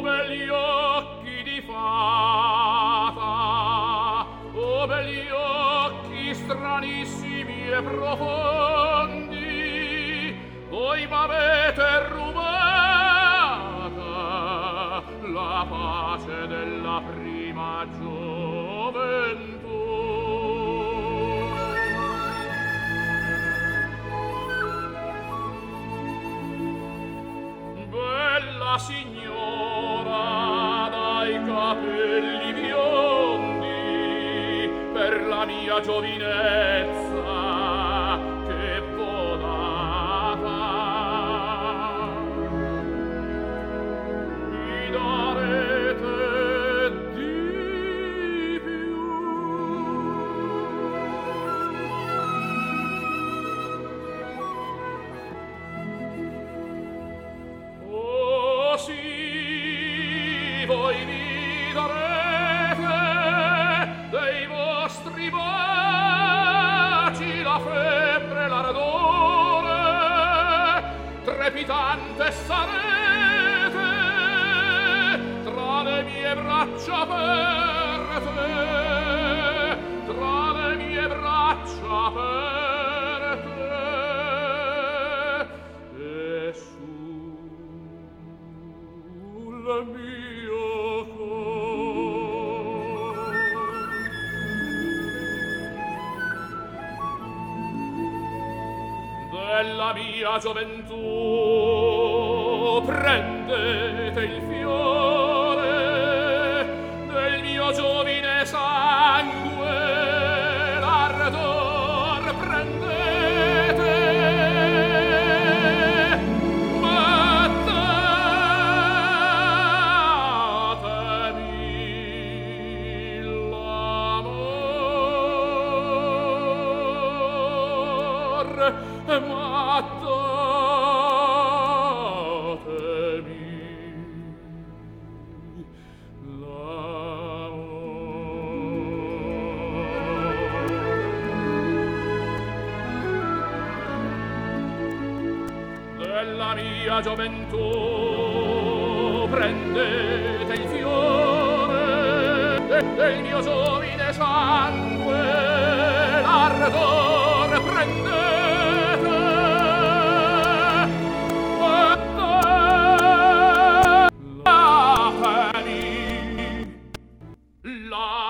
begli occhi di fata, o begli occhi stranissimi e profondi, voi m'avete rubata la pace della prima gioventù. Bella signora dai capelli biondi, per la mia giovinezza che podata, mi darete di più. Oh sì, voi mi darete dei vostri baci la febbre, l'ardore, trepidante sarete tra le mie braccia aperte, tra le mie braccia aperte, e sul mio cor della mia gioventù prendete il fiore del mio giovine sangue, l'ardor prendete, battetemi l'amor, della mia gioventù prendete il fiore del mio giovine sangue, l'ardor prendete, battetemi la